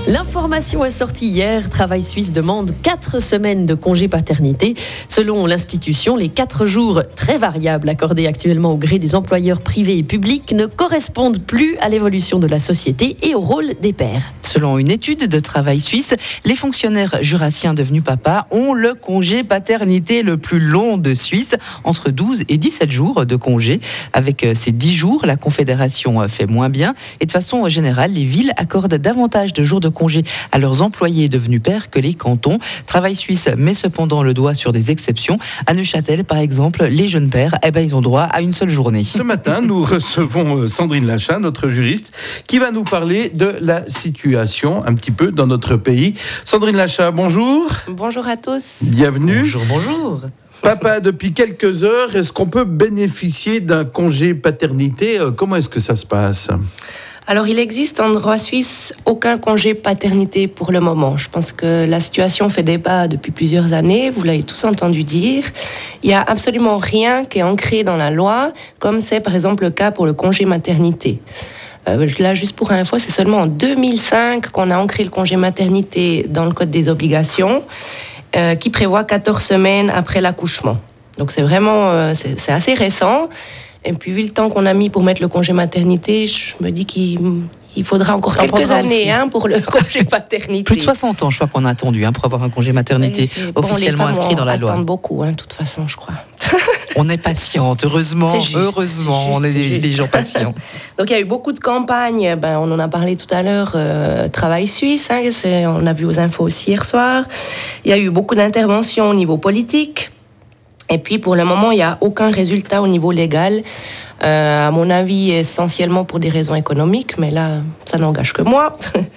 L'information est sortie hier. Travail Suisse demande 4 semaines de congé paternité. Selon l'institution, les 4 jours très variables accordés actuellement au gré des employeurs privés et publics ne correspondent plus à l'évolution de la société et au rôle des pères. Selon une étude de Travail Suisse, les fonctionnaires jurassiens devenus papas ont le congé paternité le plus long de Suisse, entre 12 et 17 jours de congé. Avec ces 10 jours, la Confédération fait moins bien. Et de façon générale, les villes accordent davantage de jours de congé à leurs employés devenus pères que les cantons. Travail Suisse met cependant le doigt sur des exceptions. À Neuchâtel, par exemple, les jeunes pères, ils ont droit à une seule journée. Ce matin, nous recevons Sandrine Lachat, notre juriste, qui va nous parler de la situation un petit peu dans notre pays. Sandrine Lachat, bonjour. Bonjour à tous. Bienvenue. Bonjour. Papa, depuis quelques heures, est-ce qu'on peut bénéficier d'un congé paternité ? Comment est-ce que ça se passe ? Alors, il existe en droit suisse aucun congé paternité pour le moment. Je pense que la situation fait débat depuis plusieurs années. Vous l'avez tous entendu dire. Il n'y a absolument rien qui est ancré dans la loi, comme c'est par exemple le cas pour le congé maternité. Là, juste pour info, c'est seulement en 2005 qu'on a ancré le congé maternité dans le Code des obligations, qui prévoit 14 semaines après l'accouchement. Donc c'est vraiment, c'est assez récent. Et puis, vu le temps qu'on a mis pour mettre le congé maternité, je me dis qu'il faudra encore quelques années pour le congé paternité. Plus de 60 ans, je crois qu'on a attendu pour avoir un congé maternité officiellement inscrit dans la loi. On attend beaucoup, de toute façon, je crois. On est patiente, heureusement. On est des gens patients. Donc, il y a eu beaucoup de campagnes. On en a parlé tout à l'heure. Travail Suisse, on a vu aux infos aussi hier soir. Il y a eu beaucoup d'interventions au niveau politique. Et puis, pour le moment, il n'y a aucun résultat au niveau légal. À mon avis, essentiellement pour des raisons économiques, mais là, ça n'engage que moi.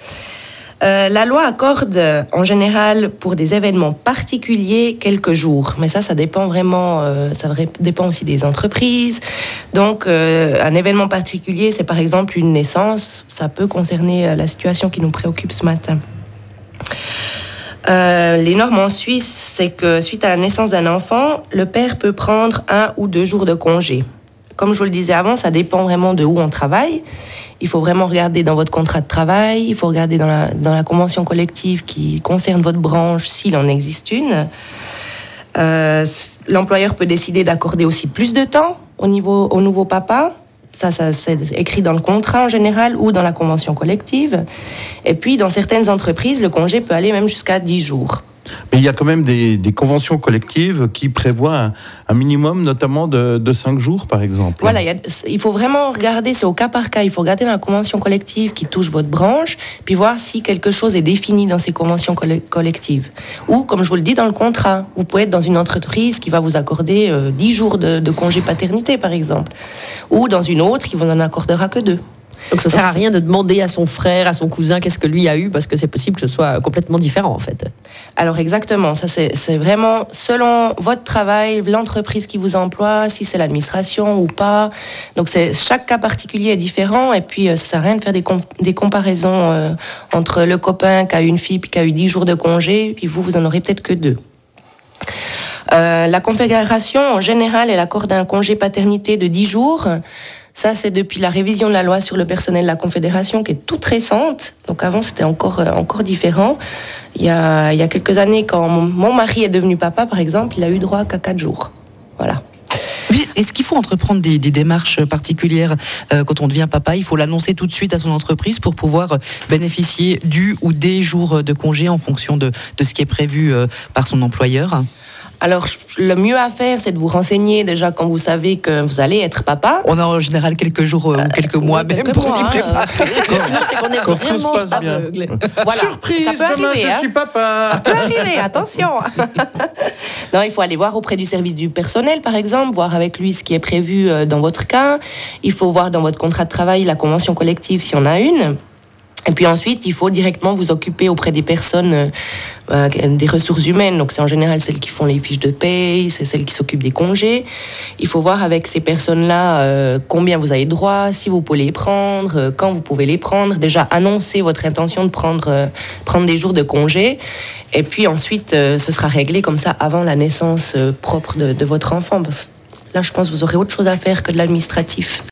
La loi accorde, en général, pour des événements particuliers, quelques jours. Mais ça dépend vraiment, ça dépend aussi des entreprises. Donc, un événement particulier, c'est par exemple une naissance. Ça peut concerner la situation qui nous préoccupe ce matin. Les normes en Suisse, c'est que suite à la naissance d'un enfant, le père peut prendre 1 ou 2 jours de congé. Comme je vous le disais avant, ça dépend vraiment de où on travaille. Il faut vraiment regarder dans votre contrat de travail, il faut regarder dans la convention collective qui concerne votre branche, s'il en existe une. L'employeur peut décider d'accorder aussi plus de temps au nouveau papa. Ça, c'est écrit dans le contrat en général ou dans la convention collective. Et puis, dans certaines entreprises, le congé peut aller même jusqu'à 10 jours. Mais il y a quand même des conventions collectives qui prévoient un minimum, notamment de 5 jours, par exemple. Voilà, il faut vraiment regarder, c'est au cas par cas, il faut regarder dans la convention collective qui touche votre branche, puis voir si quelque chose est défini dans ces conventions collectives. Ou, comme je vous le dis, dans le contrat. Vous pouvez être dans une entreprise qui va vous accorder 10 jours de congé paternité, par exemple. Ou dans une autre qui vous en accordera que 2. Donc ça ne sert à rien de demander à son frère, à son cousin, qu'est-ce que lui a eu, parce que c'est possible que ce soit complètement différent, en fait. Alors exactement, ça c'est vraiment selon votre travail, l'entreprise qui vous emploie, si c'est l'administration ou pas. Donc chaque cas particulier est différent, et puis ça ne sert à rien de faire des comparaisons entre le copain qui a eu une fille puis qui a eu 10 jours de congé, puis vous en aurez peut-être que 2. La Confédération, en général, elle accorde un congé paternité de 10 jours. Ça, c'est depuis la révision de la loi sur le personnel de la Confédération, qui est toute récente. Donc avant, c'était encore différent. Il y a quelques années, quand mon mari est devenu papa, par exemple, il a eu droit qu'à 4 jours. Voilà. Est-ce qu'il faut entreprendre des démarches particulières quand on devient papa ? Il faut l'annoncer tout de suite à son entreprise pour pouvoir bénéficier du ou des jours de congé en fonction de ce qui est prévu par son employeur ? Alors, le mieux à faire, c'est de vous renseigner déjà quand vous savez que vous allez être papa. On a en général quelques jours ou quelques mois même pour s'y préparer. Sinon, c'est qu'on est quand vraiment tout se passe bien. aveugle. Voilà. Surprise, ça peut demain arriver, je suis papa. Ça peut arriver, attention. Non, il faut aller voir auprès du service du personnel, par exemple, voir avec lui ce qui est prévu dans votre cas. Il faut voir dans votre contrat de travail la convention collective si on a une. Et puis ensuite, il faut directement vous occuper auprès des personnes, des ressources humaines. Donc c'est en général celles qui font les fiches de paye, c'est celles qui s'occupent des congés. Il faut voir avec ces personnes-là combien vous avez droit, si vous pouvez les prendre, quand vous pouvez les prendre. Déjà annoncer votre intention de prendre des jours de congé. Et puis ensuite, ce sera réglé comme ça avant la naissance propre de votre enfant. Parce que là, je pense que vous aurez autre chose à faire que de l'administratif.